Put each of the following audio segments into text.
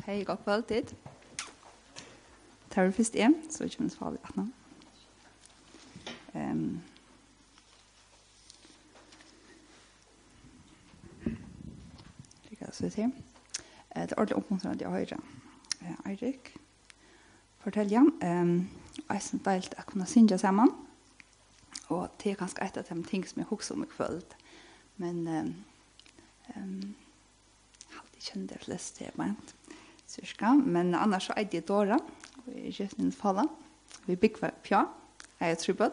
Hej, god kvälltid. Tar vi först så är det inte farligt att nå. Så det är ordentligt uppmuntrande att höra. Eirik, fortell igen. Jag är deilt att kunna synja samman. Och det är ganska ett av de ting som jag huxar om i kväll. Men jag har alltid känt det flest det är cirka. Men annars så är det Dora. Vi är just i Falla. Vi bygger Pja. Jag är trubbad.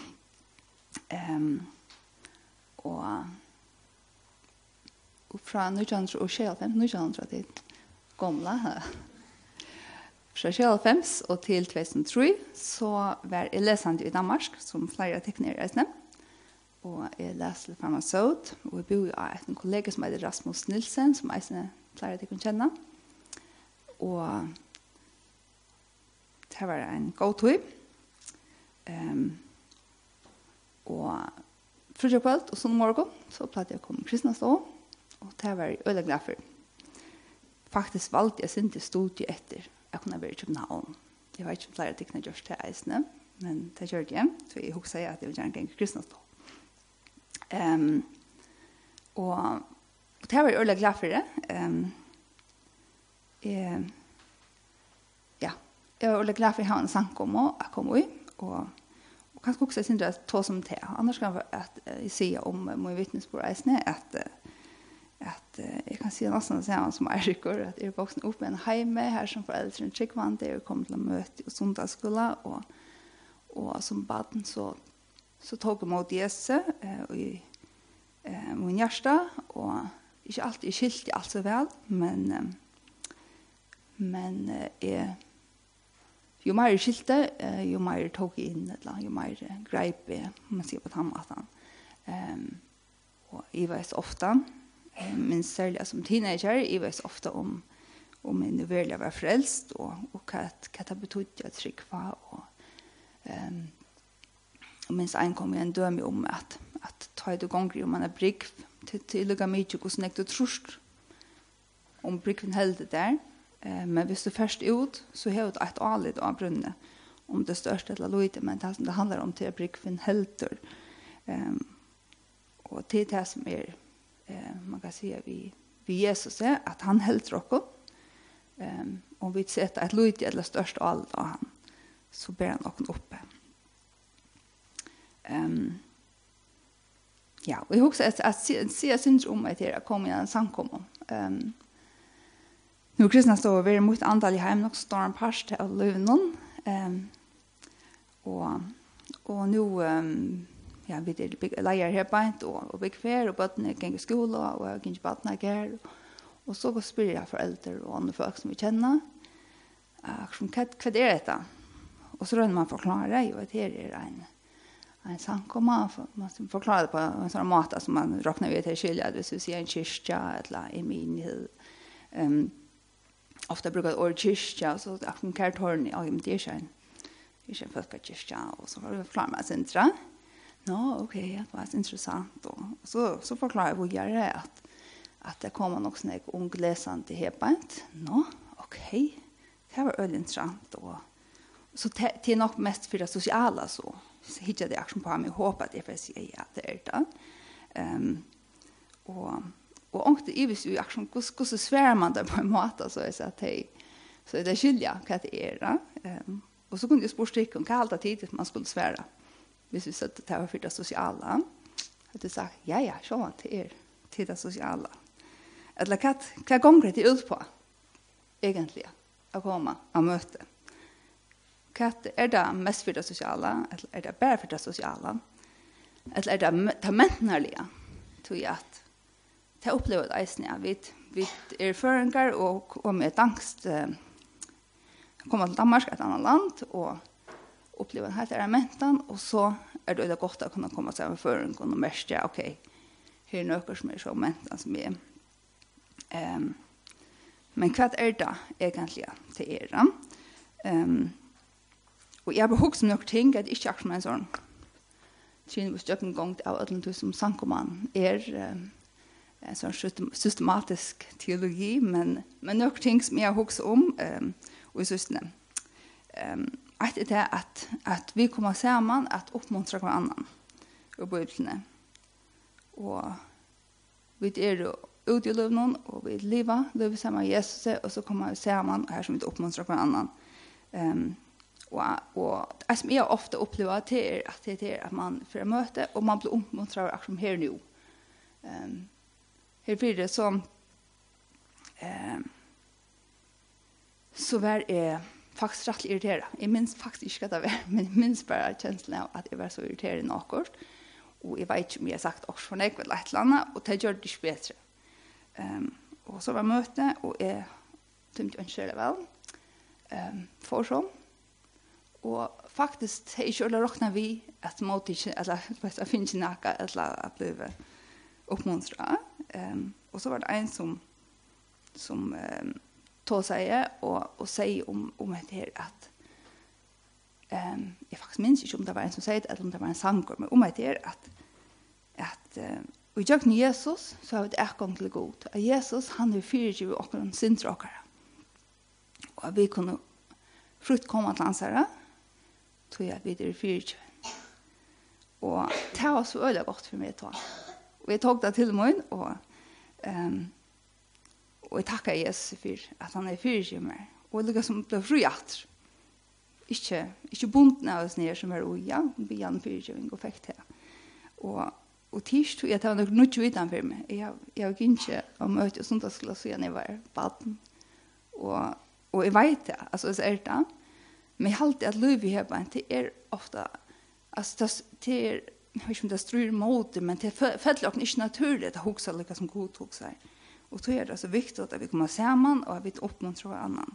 Och från 1925 till gamla. Från 1925 och till 2003 så var jag läsande i Danmark som flera tekniker. Og jeg leser til farmaceut, og jeg bor av en kollega som heter Rasmus Nilsen, som jeg pleier til å kjenne. Og det var en god tur. Og fredag kveld og sånn morgen, så pleide jeg å komme kristne stå, og det var jeg øyelig glad for. Faktisk valgte jeg sin til studie etter jeg kunne være i København. Jeg vet ikke om flere ting gjørs til eisene, men det gjør det, så jeg husker at jeg vil gjerne gjenge kristne stå. Og det var jeg øyelig glad for det. Jeg var øyelig glad for å ha en sang om å komme i, og kanskje også jeg synes det er som det. Annars kan jeg si om min vittnesbordreisende at jeg kan si nesten det samme som Eirik, at jeg er voksen opp med en heime her som foreldrene tryggvann, der jeg kom til å møte i sundagsskolen, og som baden så tog jeg mot Jesus i min hjerte, og ikke alltid skilt alt så vel, men jo mer jeg skilte, jo mer jeg tog inn, eller jo mer greip jeg, om man sier på tannmaten. Og jeg vet ofte, men særlig som teenager, jeg vet ofte om en virkelig var frelst, og hva det betydde at trykva, og minst en kom en døme om at ta det ganger om man er brygg til å mye hvordan jeg tror om bryggen heldet der. Men hvis du først ut, så har du et annet av brunnet om det største eller lite, men det handler om til bryggen helder. Og til det som man kan si vi Jesus er, at han helder dere. Om vi setter et lite eller største av han, så ber han dere oppe. Og jeg husker at jeg synes om at jeg kom i en samkommer. Nå kristne står vi mot antall i hjemme, nok står en parst av løvnen. Og nå vi leier her beint, og bygger fer, og bøttene går i skole, og jeg går ikke bøttene her. Og så spør jeg foreldre og andre folk som vi kjenner. Hva er dette? Og så rønner man forklare, og at her er en samkomma, man forklarar det på en sån måte som man råknar vid till skilja, hvis vi sier en kyrkja eller en menighet. Ofta brukar det ord kyrkja, så det är en kärtorn, ja, men det är inte en folkkyrkja, och så förklarar man sin tra. Okej, det var intressant. Och så förklarar vi vidare att det kommer nog sån ung läsande till hepant. Okej, det var väldigt intressant. Och så det är nog mest för det sociala så hittar det action på mig och hoppas att jag får säga ja det är det. Och ångte i vis ju action hur så svär man där på en måte så är att så det skilja vad det är. Och så kunde jag spårstryka om kallt tid man skulle svära. Hvis vi satt det var för det sociala. Att det sagt ja så att det är till det sociala. Eller vad gånger det ut på egentligen att komma och möta. Vad är det mest för det sociala? Eller är det bara för det sociala? Eller är det mentaliga? Tror jag att det upplever det eisne. Vi är föringar och med angst komma till Danmark, ett annat land, och uppleva den här mentan, och så är det gott att kunna komma till en föringar och märka, okej, här är något som är så mentan som är. Men vad är det egentligen till er? Och jag har också några ting att inte akkurat en sån tjän vi stök en gång av ödlen som sankoman en sån systematisk teologi, men några ting som jag också om och i system. Att det är att vi kommer samman att uppmuntra varandra och Bibeln. Och vi är ute i livet och vi lever samman med Jesus och så kommer vi samman här som vi uppmuntrar varandra. Och det som jag ofta upplever att det är att man får möte och man blir uppmuntrad som här nu. Här blir det så var det faktiskt rätt irriterad. Jag minns faktiskt inte att det var, men jag minns bara känslan av att jag var så irriterad i något. Och jag vet inte om jag har sagt också för mig ett eller och det gör det inte bättre. Och så var möte och jag tyckte inte det väl. För så. Och faktiskt har jag inte räknat vi att mot inte, eller att finns något eller att bli uppmuntrad. Och så var det en som tog sig och säger om det här att jag faktiskt minns inte om det var en som säger det eller om det var en sankor, men om det här att och jag med Jesus så har vi ett gång till god. Att Jesus han är fyrtjuv och en syndrakare. Och vi kunde frukt komma till hans herre tror jag att vi är fyrtjuv. Och det var så öliga gott för mig att ta. Och jag tog det till mig och jag tackar Jesus för att han är fyrtjuv med. Och det liksom blev friat. Ikke bunden av oss ner som er oja, vi gjennom fyrtjøving og fikk det. Og tirs tog jeg til noe nødt utenfor meg. Jeg var ikke å møte og sånt jeg skulle si når jeg var baden. Og jeg vet det, altså så er det. Men jeg har alltid at liv i høyben, det er ofte, altså det er, jeg vet ikke om det strøyer mot det, men det føler ikke naturlig at hoksa like som god tog seg. Og så er det så viktig at vi kommer sammen og at vi oppmuntrer hverandre.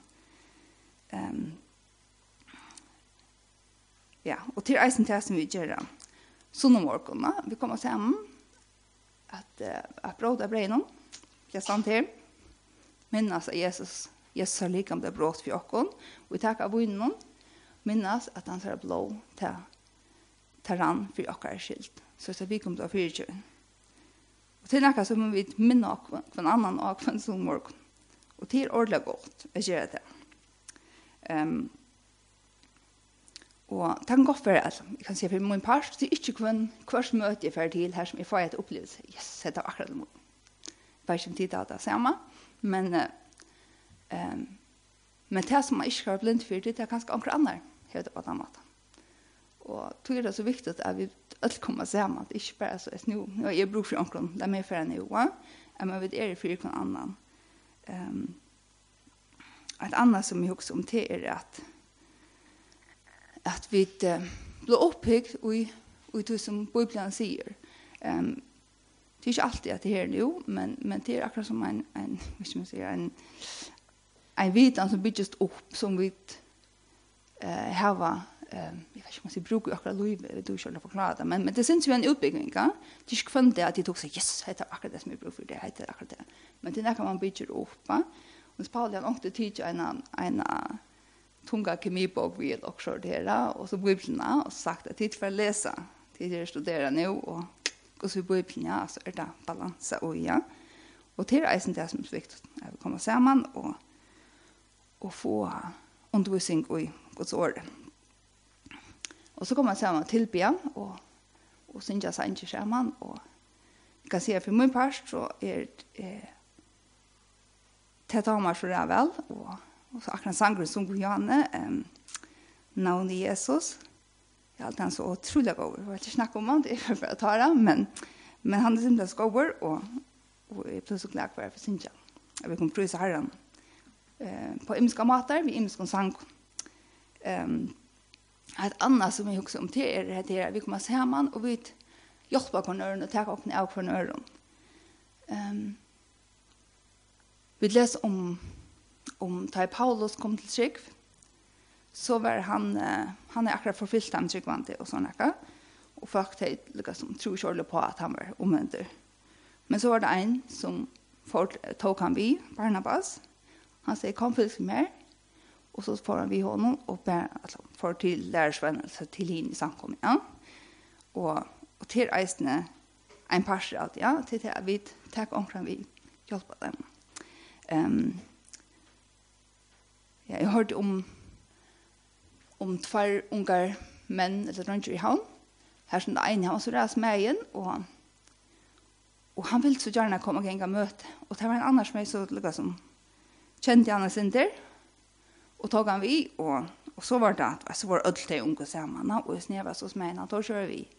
Ja, og til eisen til som vi gjør sunnomorgene, vi kommer sammen at bråda breinen, jeg stand her, minnes at Jesus har like om det brått for oss, og vi takker av vinnen, minnes at han ser blå til rann for oss skilt, så vi kommer til å fyrtjøen. Og til noe så må vi minne oss for en annen og for en sunnomorgen, og til ordentlig godt, jeg gjør det. Og det kan godt være, altså, jeg kan si for min part, det er ikke hvert møte jeg får til her som jeg får et opplevelse. Yes, det er akkurat det. Jeg vet ikke om tid til det samme, men det som man ikke skal være blind for, det er ganske akkurat andre, hører det på den måten. Og det er det så viktig at vi alle kommer sammen, det er ikke bare så, nå jeg bruker for omkring, det er mer for en jo, men vi er for noen annen. Et annet som jeg husker om det er at vi blir opphyggt i det som Bibelen sier. Det er ikke alltid at det er nå, men det er akkurat som en vitan som bygges opp, som vi har, jeg vet ikke om man sier, bruker akkurat liv, du ikke har forklart det, men det synes jo en utbygging, ja? Det er ikke kvendt det at de tok seg, yes, det er akkurat det som jeg bruker for det, det er akkurat det. Men det er noe man bygger opp, ja? Og så Paul, han åkte tid til en tunga kemibok vi och sortera och så biblarna och sagt att tid för att läsa tid att studera nu och så biblarna så är det balansa och ja och till är det som är viktigt att vi kommer samman och få undervisning i Guds ord. Och så kommer man samman tillbe och synja sig inte samman och jag kan säga för min part så är det tar man så där väl och så akkurat sangren som går Johanne, navnet Jesus. Jag har alltid så otroligt god. Jag vet inte snacka om det för att ta det, men han är simpelthen skover och jag är så glad för Sinja. Vi kommer pröva Herren på imska matar, vi imska sang. Ett annat som jag också om till är det här, vi kommer samman och vi hjälper på öron och tar upp av på öron. Vi läser om da Paulus kom til Trygg, så var han er akkurat forfyllt av Tryggvante og sånn ekka, og folk liksom, tror ikke på at han var omvendt. Men så var det en som tok han vi, Barnabas. Han sier, kom fyllt mer, og så får han vi honom og får til lærersvenn, altså til henne i samkommet. Ja? Og til eisene en par av det, ja, till att vi tar omkring vi hjälpa dem. Ja, jag hörde om två ungar män eller dronjer i havn. Här som det ene han så räs med igen och han ville så gärna komma och gänga möte. Och det var en annan som jag så lukka som kände han sin där. Och tog han vi och så var det att så var ödel till unga samman och snäva så med han då kör vi.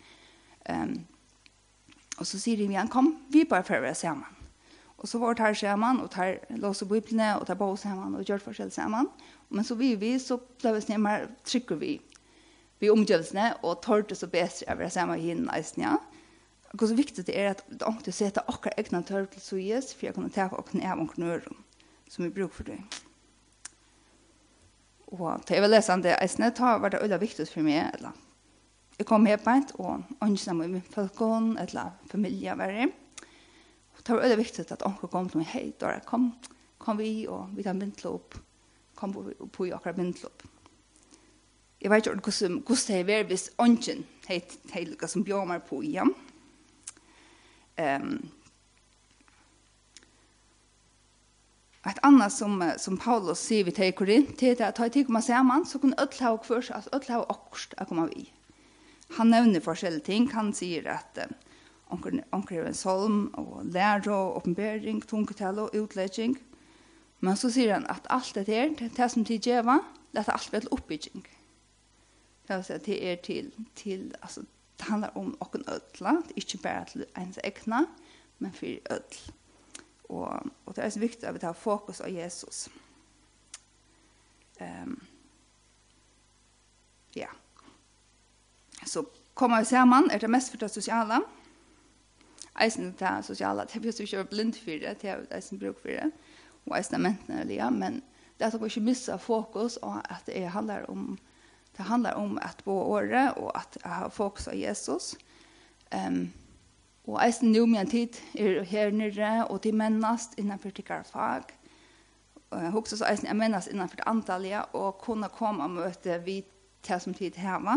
Och så säger vi han kom vi bara för att samman. Och så var det här samman och tar låser bibeln och tar på samman och gör forskell samman. Men så vi så blev det snämmar trycker vi omgivelsene og tørte så bedre av å se meg inn i ja. Og så viktig det at det er å sette akkurat egnet tørre til så gjes, for jeg kunne ta åkne av omkring øren, som vi bruker for det. Og til jeg vil lese det, jeg var det veldig viktig for meg, eller jeg kom med på et, og ønsket med min folkene, eller familie var det. Og det var veldig viktig at onkel kom til meg, hei, Dora, kom vi, og vi tar bindlopp, kom på akkurat bindlopp. Jeg vet ikke hvordan det er vært hvis ånden er som bjørmer på igjen. Et annet som Paulus sier vi til Korint, til at jeg kommer sammen, så kunne ødel ha først, altså ødel ha akkurat å komme vi. Han nevner forskjellige ting. Han sier at onker er en solm, og lærer og oppenbering, tungetall og utlegging. Men så sier han at alt det her, det som til djeva, det er alt vel oppbygging. Det är till alltså det handlar om och en ödla, det är inte bara till ens egna, men för ödl. Och det är så viktigt att vi tar fokus på Jesus. Ja. Så kommer vi samman, är det mest för det sociala. Eisen det sociala, det är ju inte blind för det, det är eisen bruk för det. Och eisen mentaliga, men det är att vi inte missa fokus och att det handlar om att bo året och att ha fokus på Jesus. Och eisen nu med en tid är här nere och till männast innanför tyckare fag. Också så eisen är männast innanför det antalliga och kunna komma och möta vid det som tid hemma.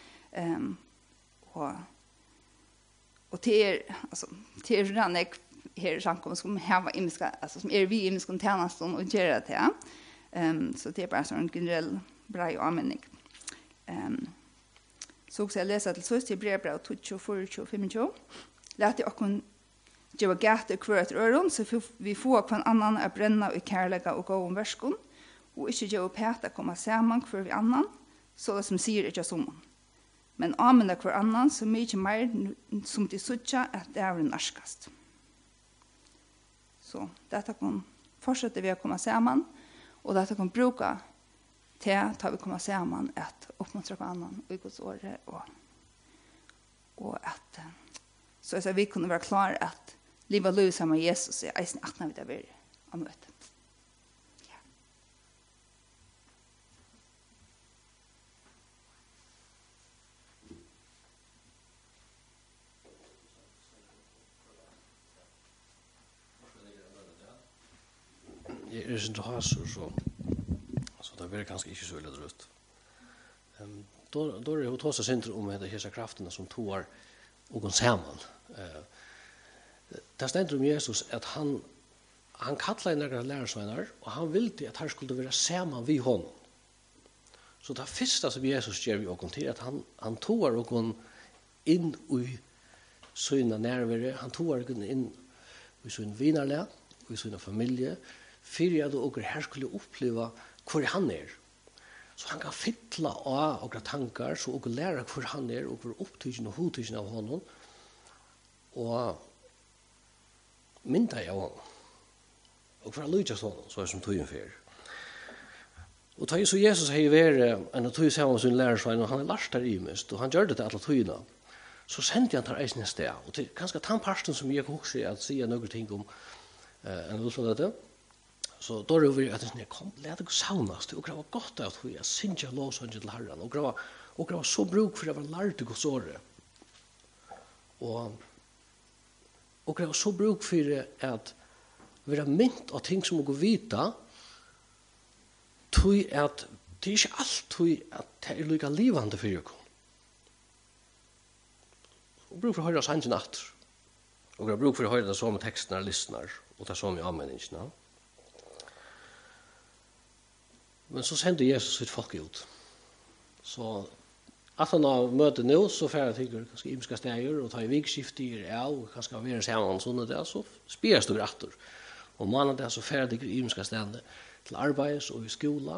Och till redan här samkomst som hemma alltså som är vi i miskan tjänsten och göra det. Så det är bara så en generell bra användning. Så också jag läser till sist i brevbrev 24-25. Lät jag också göra gata kvart öron så vi får på en annan att bränna i kärleka och gå om värskon och inte göra päta komma samman för vi annan så som säger inte som. Men använda kvar annan så mycket mer som till sucha att det är en narskast. Så detta kan fortsätta vi att komma samman och detta kan bruka till tar vi komma samman att uppmuntra på annan och i Guds år och att så att vi kunde vara klara att leva liv samman med Jesus i eisen att när vi där vill om mötet. Ja. Det är inte så det blir kanske inte så illa drött. Då är det hos oss inte om det här krafterna som tår och går samman. Det ständer om Jesus att han kallar några lärarsvänner och han ville att han skulle vara samman vid honom. Så det första som Jesus gör vi och till att han tår och går in i sina närvaro, han tår och in i sin vinarlä och i sina familjer för att och här skulle uppleva hvor han er. Så han kan fylla av og tankar, så og læra hvor han er, og hvor opptidsen og hodtidsen av honom, og mynda av honom. Og hvor han lydjas honom, så er som tøyen fer. Og da så Jesus har vært en tøy sammen sin lærersvein, og han er lart der imest, og han gjør det til alle tøyene, så sendte han til eisen i sted. Og til ganske tannparsten som jeg husker at sier noen ting om en utfall dette, så då är vi att det kom lät det saunas det och det var gott att vi synja lovsång till Herren och det var så bruk för det var lärt det Guds ord. Och det var så bruk för att vara mynt av ting som går vita tog att det är inte allt tog att det är lika livande för er. Och bruk för att höra sangen natt. Och jag brukar höra det som texterna lyssnar och det som i användningarna. Men så sände Jesus sitt folk ut. Så att han har möte nu så får jag tycker kanske imska stäger och ta i vikskifter och kanske vara samman såna där så spelas det rättor. Och mannen där så färdig imska stände till arbets och i skola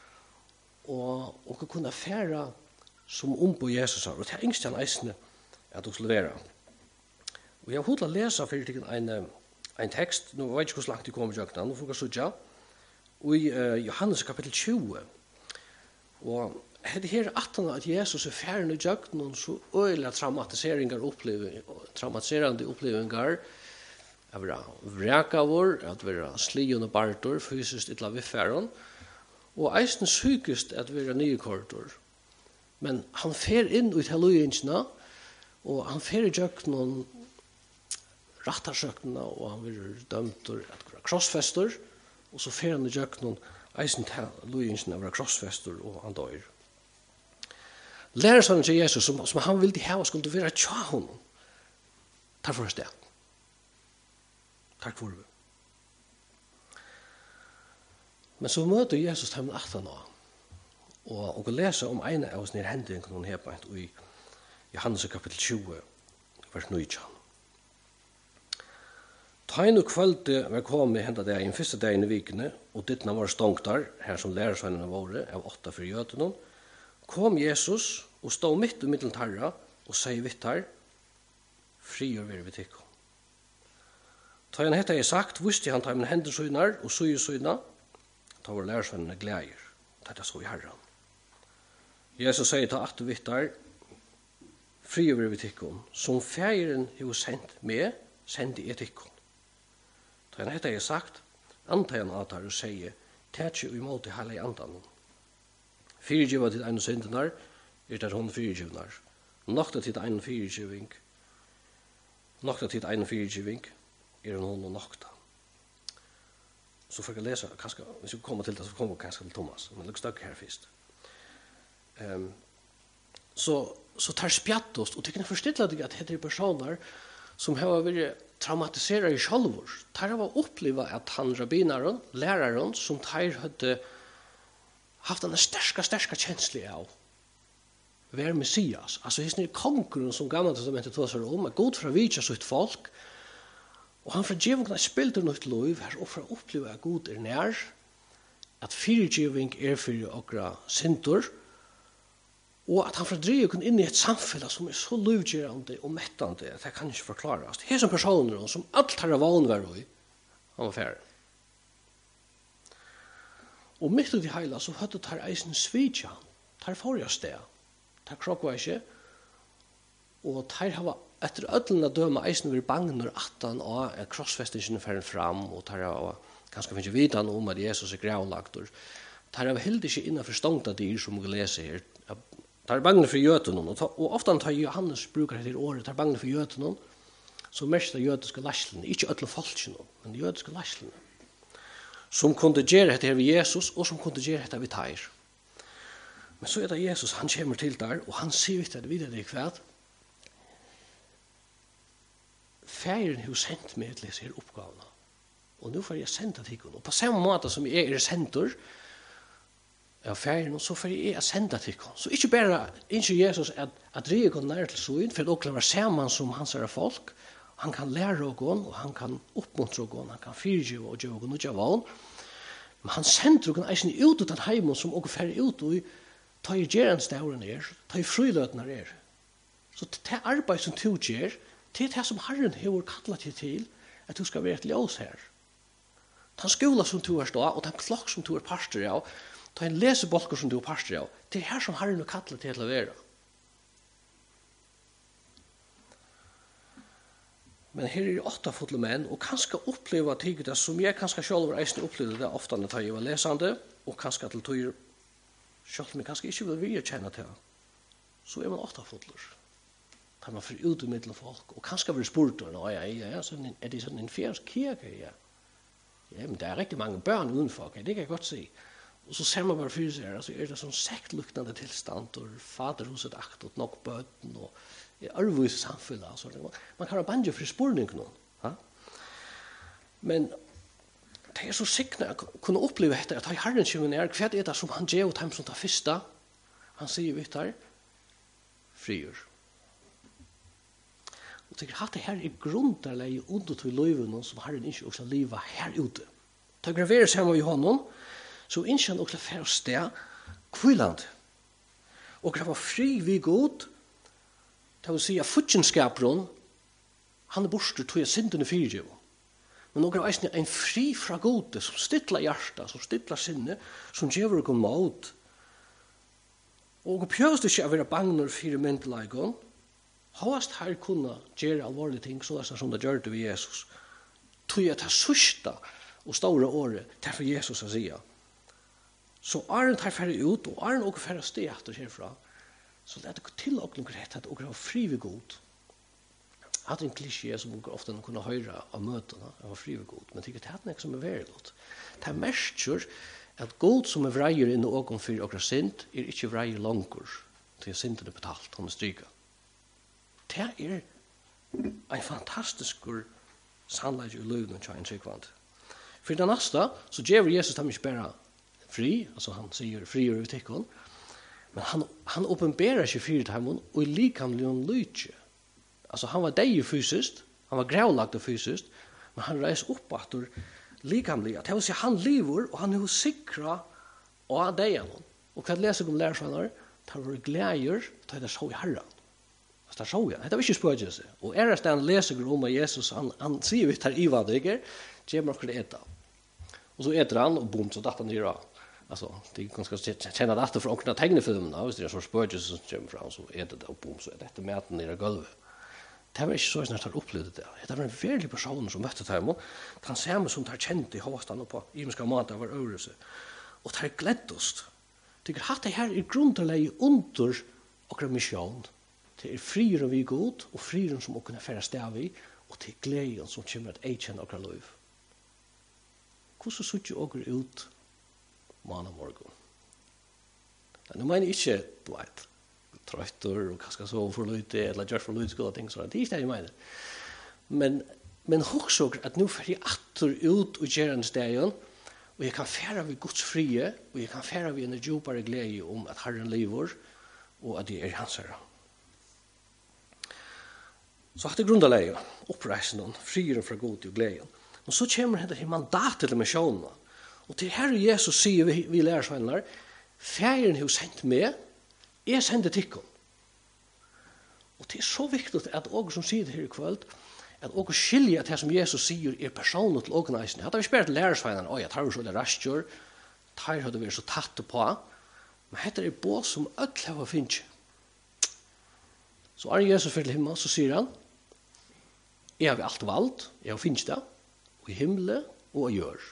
och kunna färra som på Jesus och det är inte en isne att du skulle vara. Och jag har läsa för dig en text, nu vet jag hur långt det kommer jag kan, nu får jag så i Johannes kapitel 20. Och det här att Jesus är färdig i jöknen så öjliga traumatiserande upplevelser att vara vräkavor, att vara slion och bartor, fysiskt ytla vid färden, och eisen sykest att vara nykortor. Men han fer in i teologingsna, och han fer i jöknen rattarsökna, og han blir dømt at være krossfester, og så fer han i jöknen eisen teologingsna av være krossfester, og han dør. Lærersønnen til Jesus, som han ville ha, skulle være tja honom. Takk for oss det. Takk for det. Men så møter Jesus dem 18 år, og leser om en av oss nere hendingen hun her på i Johannes kapitel 20, vers 9. Tainu kvölde var kommet henta det en første dagen i vikene, og dittna var stongtar, her som lærersvennene våre, av 8 for jøtenen, kom Jesus og stod mitt i middelen tarra, og sier vittar, frigjør vi ved tikko. Ta han hetta sagt, visste han ta min hender synar, og syr syna, ta var lærersvennene glæger, dette så i herran. Jesus sier ta at vittar, frigjør vi ved tikko, som fægeren jo sendt med, sendte i tikko. Ta han hetta sagt, antar han at han sier, tætje i måte hele andan. Fyrirgiva til ein syndenar, det hon fyrirgivnar. Nokta til ein fyrirgiving, hon og nokta. Så får jeg lese, kanskje, hvis vi kommer til det, så kommer vi kanskje til Thomas, men lukk støk her først. Så tar spjattost, og det kan forstille deg at det er personer som har vært traumatiserat i sjálvur. Tar har uppleva att han rabbinaren, läraren som tar hade haft en starka känsla av vär Messias. Alltså hisn är konkurren som gamla testamentet talar om, att Gud förvitjar sitt folk. Och han förgivning spelar något liv här och för uppleva att Gud är när att förgivning är för okra synder. Och att han fördriver kun in i ett samfälle som är så livgörande och mättande att det kan inte förklaras. Det är som personer som allt har vanvärd i. Han var färdig. Och mitt i det hela så hade det här eisen svitja. Det här förjas det. Det här krockvar inte. Och det här har efter ödlorna döma eisen vid bagnar 18 år är krossfästningen färden fram och det här har ganska finns vidan om att Jesus är gravlagt. Det här har helt inte innanför stångta dyr som vi läser här. Tar bangne för jötunen och ofta tar Johannes brukar det året tar bangne för jötunen så mest det jötiska laslen inte alla falschen men det jötiska laslen som kunde göra det här vid Jesus och som kunde göra det vid Tyr. Men så är det Jesus han kommer till där och han ser ut det vidare i kväll. Fären har sänt mig att läsa här uppgåvorna. Och nu får jag sända till honom. Och på samma måte som jag är center av färgen, och så får jag sända till honom. Så inte bara inte Jesus att driva honom nära till syn, för att vara samman som hans är folk. Han kan lära honom, och han kan uppmuntra honom, han kan fyrgiva och göra honom och göra. Men han sänder honom eisen ut utan heimen som också färger ut och tar i geranstavren tar i frilötna Så det arbeid som du gör, det är det som Herren har kallat dig till, att du ska vara ett ljus här. Den skola som du har stått och den flock som du har pastor av, ta en lesebolker som du har pastor av, det är här som Herren har kallat dig till att vara. Men här är det 8 fotla män och kanske uppleva tidigt som jag kanske själv har upplevt det ofta när jag var läsande och kanske till tog själv men kanske inte vill vi känna till. Så är man 8 fotlar. Tar man för ut i mitten folk och kanske vill spurt och ja så är det sån en fjärde kirke ja. Ja, men det är riktigt många barn utanför, det kan jag gott se. Och så ser man bara för sig, alltså är det sån sektluktande tillstånd och faderhuset akt och nog böten och arvvis samfunnet. Altså. Man kan ha bange for spurning nå. Ja? Men det så sikkert å kunne oppleve etter at Herren kommer ned, hva det som han gjør ut ham som tar første? Han sier vidt her, frigjør. Og tenker at det her grunderlig under til løyven som Herren ikke også lever her ute. Ta graverer sammen med Johannen, så ikke han også fer sted kvilland. Og grava fri vi god, det vil si at futjenskaperen, han borster tog jeg syndene fyrtjøv. Men noen av eisene en fri fra gode, som stilla hjärsta, som stilla sinne, som gjør oss mot. Og pjøst ikke å være bagner for mentelagen, hast her kunne gjøre alvorlige ting, så som det gjør det ved Jesus. Tog jeg til sørste og store året til for Jesus å si. Så Arne tar færre ut, og Arne også færre sted etter herfra. Så det er til å noe rett at dere har fri ved god. At en klisjé som dere ofte kunne høre av møtene, jeg var fri ved god. Men det er ikke som er veldig godt. Det er mest at god som er vreier inn og åkken for dere sint, er ikke vreier langer til sinten er betalt, han er stryket. Det er en fantastisk sannleik i løven til en tryggvand. For det neste, så gjør Jesus dem ikke bare fri, altså han sier frigjør ut ikke, men han åpenberer ikke fri til ham, og i likamlig han lykker. Altså han var deg fysiskt, han var gravlagt fysiskt, men han reiser opp etter likamlig. Det vil si han lever, og han er jo sikra av deg. Og hva leser om lærersvenner? Det var gleder, det er så i Herren. Det er så igjen. Det var ikke spørgjelse. Og det han leser om Jesus, han sier vi tar i hva det ikke, gjør man det etter. Og så etter han, og bom, så datt han gjør av. Altså, det kan kjenne det etter fra åkne tegnefilmene, hvis det er en sånn spørgjelse som kommer fram, så etter det, og bom, så dette maten nere i gulvet. Det var ikke så snart han opplevde det. Det var en veldig person som møtte dem, og han ser meg som de kjente i håstene på imenska måter var øvrelse. Og de gledost. Det er hatt det her i grunderlig under okra mission. Det er frieren vi god, og frieren som okra færre stav i, og til gleden som kommer at eikjenne okra liv. Hvordan sutt jo okra ut mann og morgen? Nå mener jeg ikke, du vet, trøytter og kanskje så for lite, eller gjør for lite skulle ting, så det er ikke det jeg mener. Men også at nå får jeg atter ut og gjør en stegen, og jeg kan fære ved Guds frie, og jeg kan fære ved en djupere glede om at Herren lever, og at jeg er hans herre. Så hatt det grunderleie, oppreisende, frieren fra god til gleden. Og så kommer det til mandatet til misjonen. Og til Herre Jesus sier vi lærersvenner, færen har sendt meg, jeg sender tikkum. Og det er så viktig at dere som sier det her i kveld, at dere skiljer at det som Jesus sier er personen til dere eisene. Hadde vi spørt lærersveinene, oi, jeg tar så rastjør, tar hadde vært så tatt på, men dette er båt som ødel har finnet. Så er Jesus for til himmel, så sier han, jeg har alt valgt, jeg har finnet det, og i himmelen og i jør.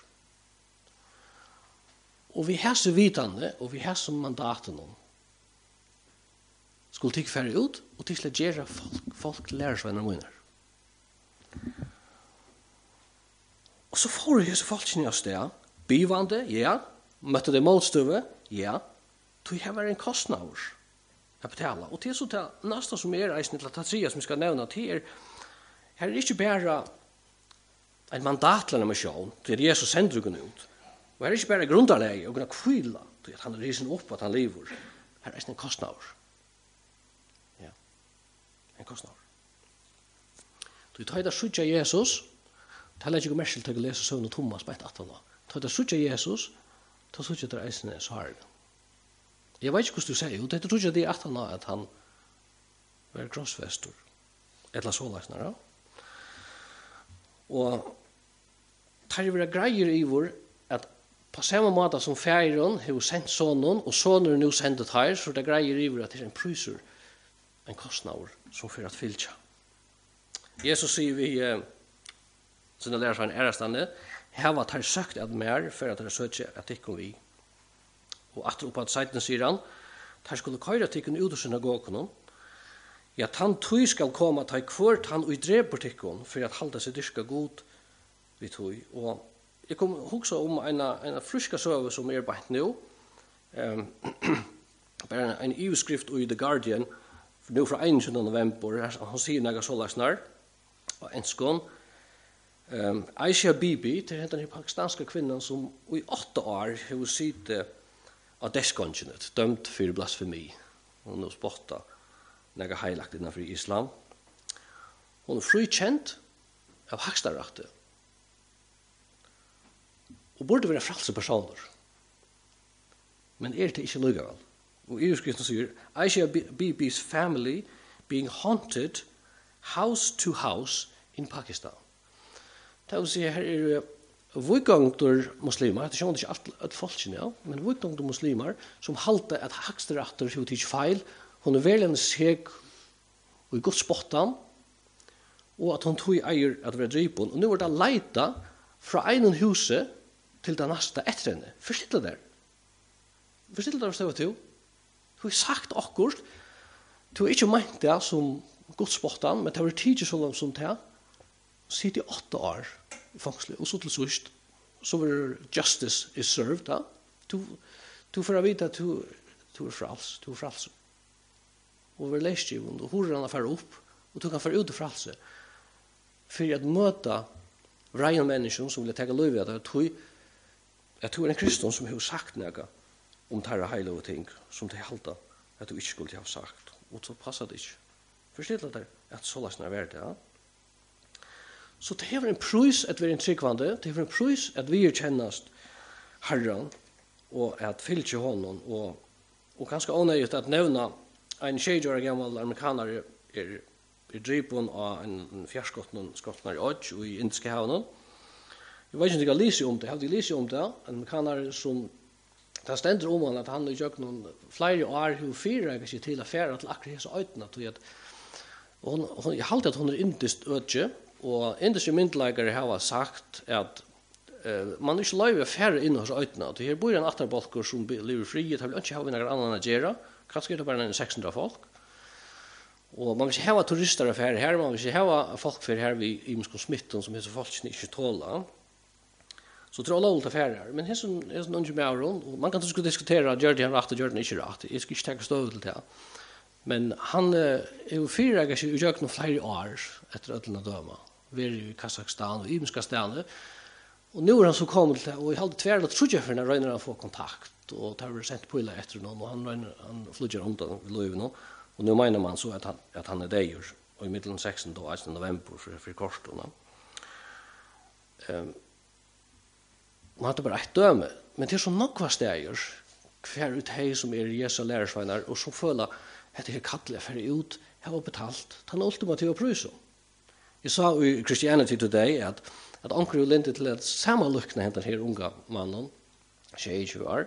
Og vi har så vitande, og vi har som mandaten om, skulle tikk færre ut, og til å gjøre folk lærersvenner munner. Og så får jeg så folkene av sted, bivande, ja, møtte det motstøve, ja, tog jeg være en kostnader å betale. Og til så til neste som er reisende til Tatria, som vi skal nevne, til her er ikke bare en mandatlende misjon, til Jesus sender dere ut. Og her er ikke bare grunderleie, og kunne kvile, til at han er risen opp, at han lever. Her er en kostnader. Ja, en kostnader. Du tar det sutja Jesus, det er ikke merkelig til å lese søvn og Thomas på et atten nå. Tar det sutja Jesus, ta sutja til eisene så har det. Jeg vet ikke hvordan du sier, det tror jeg det er atten nå at han var krossfester, eller så leisene, ja. Og tar det greier i vår at på samme måte som færen har sendt sonen, og sonen nå sendet her, så det greier i vår at det er en pryser, en kostnader som for at fylltja. Jesus sier vi sine lærer seg en ærestande, her var det søkt at mer for at det søkje at det kom vi. Og etter oppe at seiten sier han, der skulle køyre tikkene ut av synagogen, ja, han tog skal komme til hvert han utdreper tikkene for at halda seg dyrka god vi tog. Og jeg kom også om en friska søve som er beint nå, bare en iveskrift i The Guardian nu fra 21. november, han sier några sålasnar, og en skån, Aisha Bibi, til den pakistanska kvinnan som i 8 år har sittet av deskongenet, dømt for blasfemi. Hun har spottet några heilagt innanfor islam. Hun er frikjent av hakstarrakte. Og burde være fralse personer. Men det ikke lykkevel. Og Iverskriften sier, Aisha Bibi's family being haunted house to house in Pakistan. Det vil si, her vugangter muslimer, det skjønner ikke alt folkene, ja, men vugangter muslimer som halte at haksteratter har ikke feil, hun velende seg og i godt spottan, og at hun tog eier at være drypen, og nå var det leita fra en huset til det neste etter henne. Forstille der. Forstille der hva det var. Du har sagt akkurat, du har ikke meint det som godt spottan, men det var tidlig så langt som det, sitter i 8 år i fangslet, og så til sørst, så var justice is served, da. Du får vite at du er frals, Og vi leser jo, og horene fer opp, og du kan få ut i fralse, for at møte reine mennesker som vil ta liv av det, jeg tror en kristen som har sagt noe om dette hele og ting, som de halte at du ikke skulle ha sagt, og så passer det ikke. Forstår du at så løsner er det, ja? Så det er en prøys at vi er tryggvande, det er en prøys at vi kjennast Herren, og at fylke honom, og ganske ånøyet at nevna en 20-årig gammal amerikaner er driven av en fjärskottnar i Odj og i Indiske havnen. Jeg vet ikke om jeg har lyst om det, jeg har lyst om det, en amerikaner som det stender om han at han har gjort noen flere år hun fyrer seg til affærer til akkurat hese øytene, og jeg halte at hun er indist ødje, og indiske myndleggere har sagt at man ikke løyver affærer inn hos øytene, og her bor en atterbolker som lever fri, det vil ikke ha noen annen å gjøre, kanskje er det bare 600 folk. Og man vil ikke ha turister affærer her, man vil ikke ha folk for her vi i Imsko Smitten som hese folkene ikke tåler. Så tror jeg lovligt affærer her. Men hese noen ikke med og man kan ikke diskutere at gjør det han rett og gjør det ikke rett. Jeg skal ikke tenke stå til det. Men han er jo fyrer seg i gjør noen flere år etter ødelen av døma. Vi er i Kazakstan og Imska stedene. Og nå er han så kommet til det, og jeg hadde tverlet trudjeferne røyner han få kontakt. Og det har vært sendt på illa etter noen, og han flytter om det ved løyve nå. Og nu mener man så at han er deir, og i middelen 16. og 18. november for kortene. Man hadde bare ett døme, men det er så nokva steger, hver ut hei som er Jesu lærersveinar, og som føler at det er kattelig for ut, jeg har betalt, den ultimative prøysen. Jeg sa i Christianity Today at anker jo lintet til at samme lukkene hentet her unga mannen, 22 år,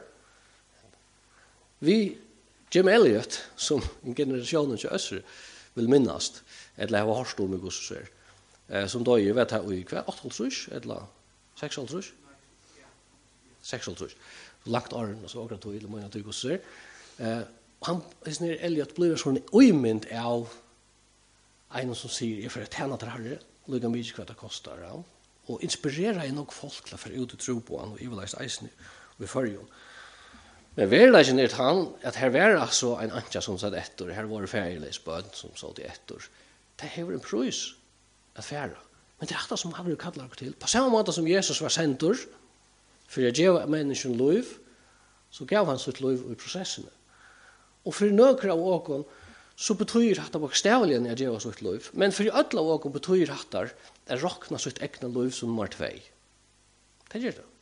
vi Jim Elliot, som en generasjon til Østre vil minnast, eller har hørt om i gosse som da jeg vet her i hver 8,5 eller 6,5? 6,5. Lagt åren, og så akkurat tog i mange til gosse han, Elliot, blir sånn øymynd av en som sier, jeg får tjene til herre, lukka mye hva det koster, ja. Og inspirerer nok folk til å få ut og tro på han, og i vil leise eisen i førjon. Men verleggen er han at her var altså en antja som satt etter, her var det ferielis bøn som satt etter. Det hever en prøys at færa. Men det er det som han kallar til. På samme måte som Jesus var sendur, for å gjøre mennesken liv, så gav han sitt liv i prosessene. Og for nøkere av åken, så betyr det bokstavelig å gjøre sitt liv. Men for alle av åken betyr det å råkne sitt egna liv som nummer 2. Det gjør det.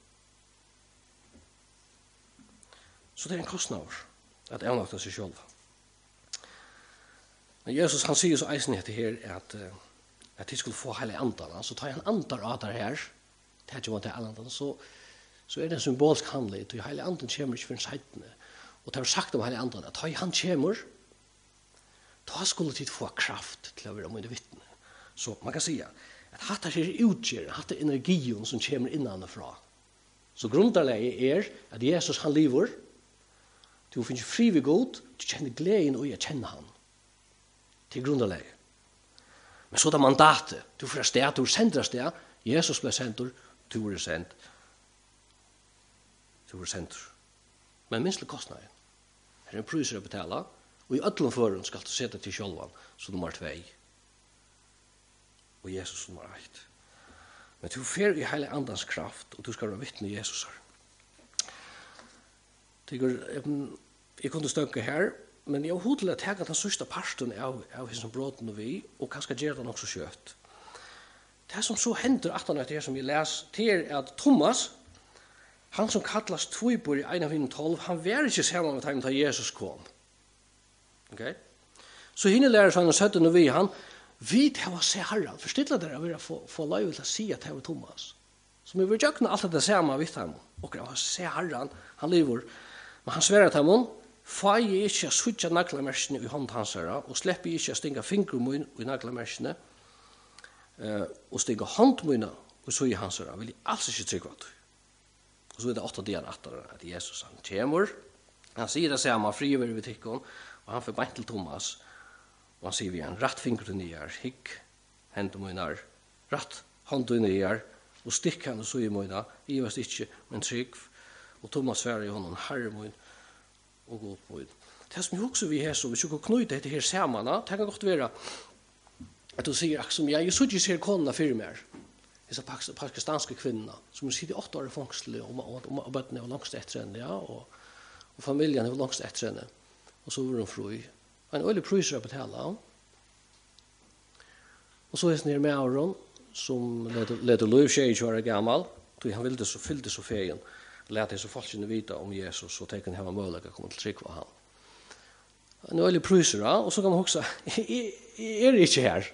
Så det er en kostnad at avnakta seg selv. Men Jesus han sier så eisen etter her at de skulle få hele andan. Så tar han andar av det her, det er ikke vant til andan, så er det en symbolsk handling. Så hele andan kommer ikke for en seitene. Og det har sagt om hele andan at han kommer, da skulle de få kraft til å være mye vittne. Så man kan si at hatt er utgjør, hatt er energien som kommer innanfra. Så grunderleie er at Jesus han lever, du finner fri ved god, du kjenner gleden og jeg kjenner han. Til grunderleie. Men så er det mandatet. Du får sted, du er sendt av sted. Jesus ble sendt, du er sendt. Du er sendt. Men minst til kostnaden. Her er en pryser å betale, Og i öllum førun skal du sette til sjálvan som nummer 2. Og Jesus som nummer 1. Men du fer i hele andans kraft, og du skal være vittne i Jesus. Jeg kunne stønke her, men jeg har hodet til å ta den sørste parten av hans bråten og vi, og kanskje gjøre den også kjøtt. Det som så hender at det som vi leser, det er at Thomas, han som kallas Tvibor i 1:12, han var ikke sammen med ham da Jesus kom. Okay? Så henne lærer seg han 17 og vi det var se Herren. Forstiller dere å få lov til å si at det var Thomas. Så vi vil gjøre alt det samme vidt ham. Og det var se Herren, han lever. Men han sverer til ham, får jeg ikke suttje naglamersene i hånd hans her, og slipper jeg ikke å stinge fingre min i naglamersene, og stinge hånd min og så i hans her, vil jeg alls ikke trygge at. Og så det 8 dagen etter at Jesus han kommer, han sier det samme, friver vi tikkene, og han får beint til Thomas, og han sier vi en rett finger til nye, hikk, hendene mine, rett hånd til nye, og stikk henne så i mine, jeg vet ikke, men trygg, og Thomas svarer i hånden, herre min, og god min. Det som jeg også vi har så, hvis du kan knyte dette her sammen, det kan godt være at du sier, som jeg så ikke ser konene for meg, disse pakistanske kvinner, som sitter 8 år i fangstelig, og bøttene var langst etter henne, ja, og familien var langst etter henne, og så var hun fru. En øyelig pryser å betale. Og så er det med Aron, som leder Løv 22 år gammel, så han fyllde så feien, lette så folkene vite om Jesus, og tenker han ha mulighet å komme til trygg for han. En øyelig pryser, og så kan man også, er ikke her.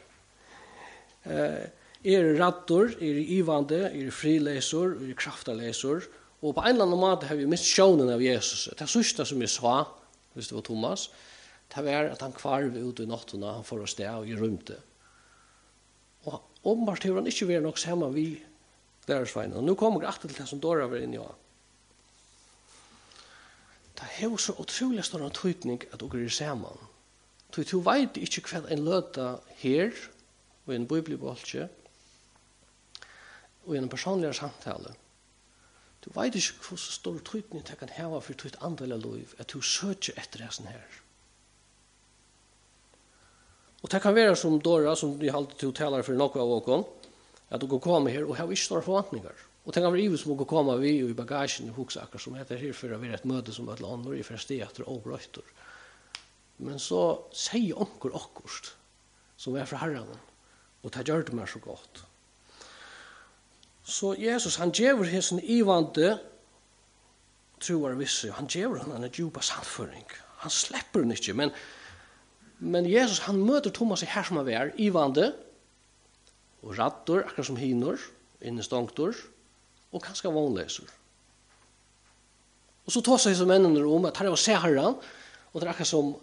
Rattor, ivande, frileser, krafterleser, og på en eller annen måte har vi mist sjånen av Jesus. Det sørste som jeg sa, hvis det var Thomas, det var at han kvarv ut i nattene, han får oss det og i rymte. Og åpenbart har han ikke vært nok sammen vi deres vegne. Og nå kommer jeg til det som Dora var inne i. Det har så utrolig stor tydning at dere er sammen. Du vet ikke hva en løte her, og en bibelbolse, og en personlig samtale. Du vet ikke hvor så stor tydning det kan hava for ditt andel av liv, at du søker etter det sånn her. Og det kan være som Dora, som vi alltid til taler for noe av åkken, at du kan komme her og ha ikke store forventninger. Og det kan være som å komme vi i bagasjen i hoksaker, som heter her for å være et møte som et land, i første etter og brøyter. Men så sier onker akkurst, som er fra Herren, og det gjør det meg så godt. Så Jesus, han gjør hessen ivande troer visse, han gjør han en djupa sannføring. Han slipper den ikke, men Jesus, han møter Thomas i her som han er, ivande, og rattor, akkurat som hinor, innestongtor, og kanskje vannleser. Og så tar seg som mennene om at her var se Herren, og det er akkurat som,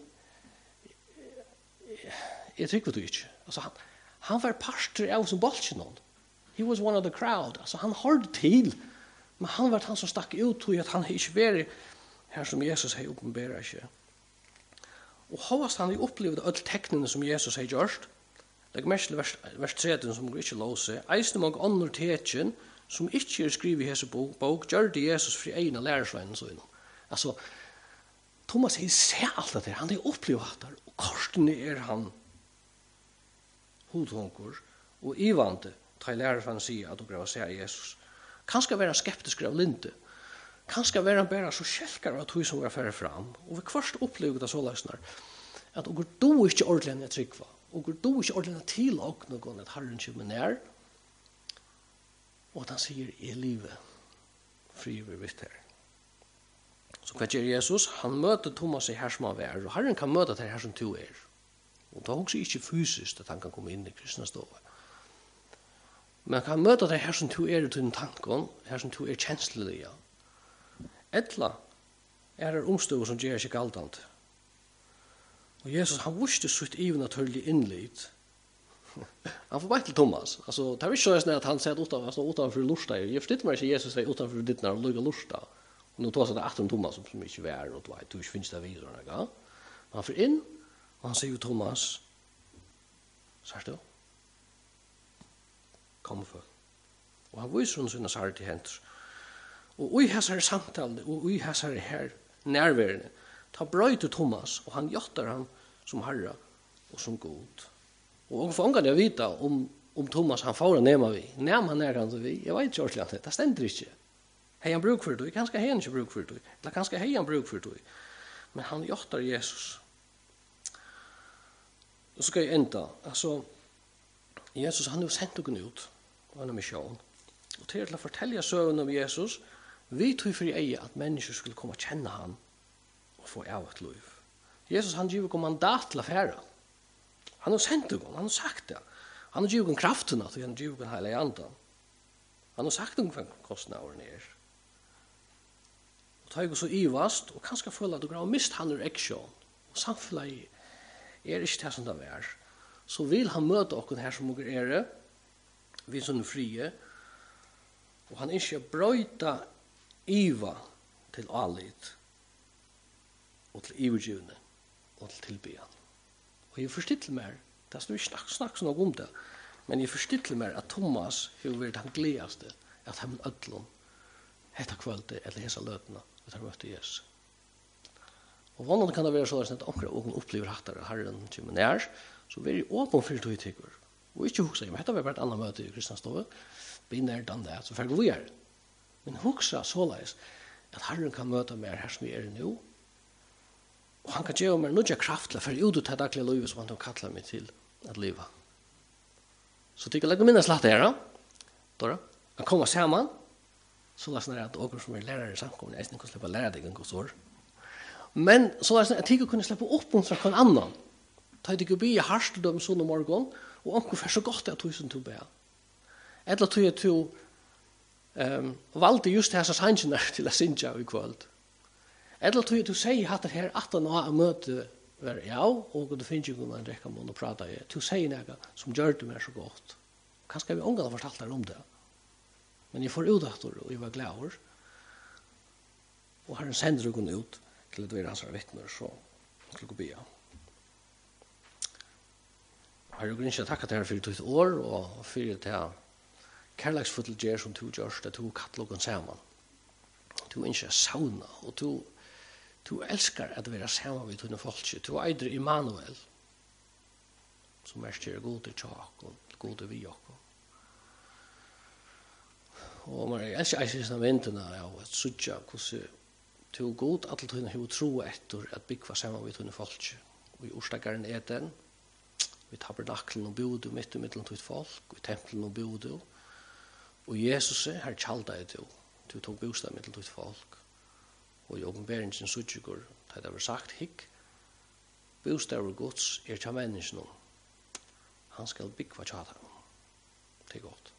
jeg trykker det ikke. Altså, han var parster av som bolsjenon. He was one of the crowd. Altså, han hørte til, men han var han som stakk ut til at han ikke var her som Jesus har åpenbæret ikke. Og hovast han har opplevd alle teknene som Jesus har gjort, det er mest vers 13 som går ikke låse, eisne mange andre tekjen som ikke er skrivet i hese bok, gjør det Jesus fri egen av lærersveien og sånn. Altså, Thomas har sett alt det der, han har opplevd det, og kortene er han hodhånker og ivante, ta i lærersveien sier at du grev å se Jesus. Kanskje være skeptisk av linte, kanskje være han bare så kjelkere av tog som var færre fram, og vi først opplevde det så løsner, at du går ikke ordentlig trykva, og du ikke ordentlig til noen at Herren kommer nær, og at han sier i livet, fri vi vitt her. Så hva gjør Jesus? Han møter Thomas i her som han er, og Herren kan møte det her som du er. Og det er også ikke fysisk at han kan komme inn i kristne stående. Men han kan møte det her som du er i din tanken, her som du er kjenslig. Etla er det omstøv som gjør ikke galtant. Og Jesus, han visste sitt naturlig innlitt. Han får bare til Thomas. Altså, det er ikke sånn at han sier utenfor lorsta. Jeg forstår meg ikke Jesus sier utenfor ditt når han lukker lorsta. Og nå tar han det om Thomas som ikke er, og du ikke finnes det videre. Ja? Men han får inn, og han sier jo Thomas, sier du? Kom for. Og han viser hun sine særlig henter. Og i hans her samtale, og i hans her nærværende, ta brøyte Thomas, og han gjøtter han som herre og som god. Og for ångan jeg vita om Thomas han får nema vi. Nema han til vi. Jeg vet ikke ordentlig det stender ikke. Hei han bruk for det, kanskje hei han ikke bruk for det, eller kanskje hei han bruk for det. Men han gjøtter Jesus. Og så skal jeg enda, altså, Jesus han har jo sendt noen ut på en mission. Og til å fortelle søvn om Jesus, vi tog for i at mennesker skulle komme og kjenne han og få av et liv. Jesus han giver ikke mandat til å fære. Han har sendt noen, han har sagt det. Han har givet kraften at han har givet hele andan. Han har sagt noen hva kostnaden er. Og tar jeg så ivast, og kanskje føle at du har mist han ur aksjon. Og samfunnet er ikke det som det er. Så vil han møte oss her som dere er, vi som er frie, og han ikke brøyta iva til alit, og til ivergivende, og til tilbyan. Og jeg forstiller meg, det står ikke snakk noe om det, men jeg forstiller meg at Thomas har vært han gledaste at han ødlom hetta kvölde eller hesa løtene at han møtte Jesus. Og vanlig kan det være så at omkring opplever hattere Herren kommer nær, så blir jeg åpen for tøytikker. Og ikke huksa, men dette var bare et annet møte i Kristianstove, bli nært an det, så fer vi er. Men huksa såleis at Herren kan møte meg her som vi er nå, og han kan gjøre meg noe kraft til å føre ut ut det daglige livet som han har kattlet meg til at leve. Så tykker jeg legger minnes latt her, Dora. Han kommer sammen, så la snarere at åker som er lærere i samkommen, jeg kan slippe lære deg en god år. Men så la snarere at jeg kunne slippe oppmuntre hver annan. Ta ikke be hardt dem sånn om morgen, og omkring for så godt jeg tog som tog be. Eller tog jeg to valgte just disse sannsjoner til å synge i kveld. Eller tog jeg to sier at det her 18 år møte var ja, og du finner ikke noen rekke mån å prate i. To sier noe som gjør det mer så godt. Kanskje vi ångan har fortalt her om det. Men jeg får ut etter, og jeg var glad over. Og Herren sender dere ut til at vi er hans vittner, så til å be. Herre og Grinskja, takk at dere for ditt år, og for det kærleksfulle gjør som du gjør, det du kattler dere sammen. Du ikke sauna, og du elskar at være sammen med dine folk. Du eider Immanuel, som er gode tjak og gode vi også. Og man elsker eisen av vinterne, ja, at sutja hvordan du er god, at du har tro etter at bygge sammen med dine folk. Vi orstakeren Eden, vi tabernaklen og bodu midt i middelen til folk, vi tempelen og bodu, og Jesus her tjalda du, du tog bostad middelen til folk, og i åpenberingen sutjegur, det var sagt hikk, bostad og gods tja menneskene, han skal bygge tjata. Det er godt.